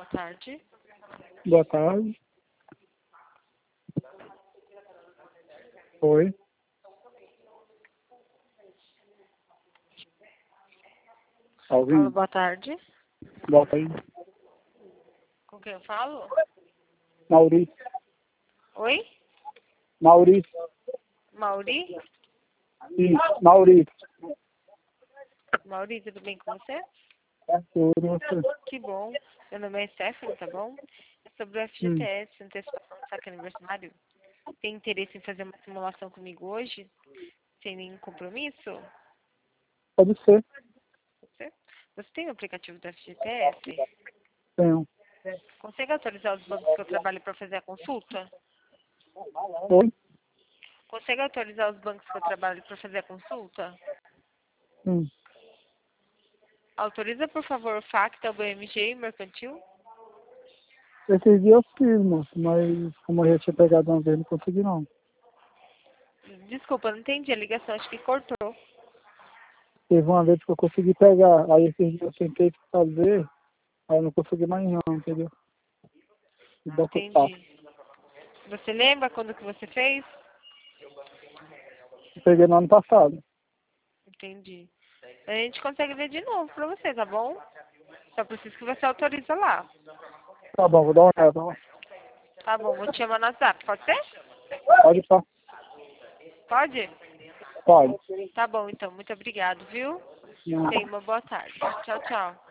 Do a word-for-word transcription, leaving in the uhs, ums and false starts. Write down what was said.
tarde. Boa tarde. Oi. Tá Alô, ouvindo? boa tarde. Boa tarde. Com quem eu falo? Maurício. Oi? Maurício. Mauri? Isso, Maurício. Mauri, tudo bem com você? Tudo você. Que bom. Meu nome é Stephanie, tá bom? É sobre o F G T Hum. S, antecipação do saque aniversário. Tem interesse em fazer uma simulação comigo hoje? Sem nenhum compromisso? Pode ser. Você? Você tem o aplicativo do F G T S? Tenho. Consegue atualizar os bancos que eu trabalho para fazer a consulta? Oi? Consegue atualizar os bancos que eu trabalho para fazer a consulta? Hum. Autoriza, por favor, o Facta, o B M G e o Mercantil? Esses dias eu fiz, moço, mas como eu já tinha pegado uma vez, não consegui não. Desculpa, não entendi a ligação, acho que cortou. Teve uma vez que eu consegui pegar, aí esses dias eu tentei fazer, aí eu não consegui mais não, entendeu? E banco tá. Entendi. Você lembra quando que você fez? Eu peguei no ano passado. Entendi. A gente consegue ver de novo pra você, tá bom? Só preciso que você autoriza lá. Tá bom, vou dar uma olhada lá. Tá bom, vou te chamar no WhatsApp, pode ser? Pode estar. Pode? Pode. Tá bom, então. Muito obrigado, viu? Não. Tenha uma boa tarde. Tchau, tchau.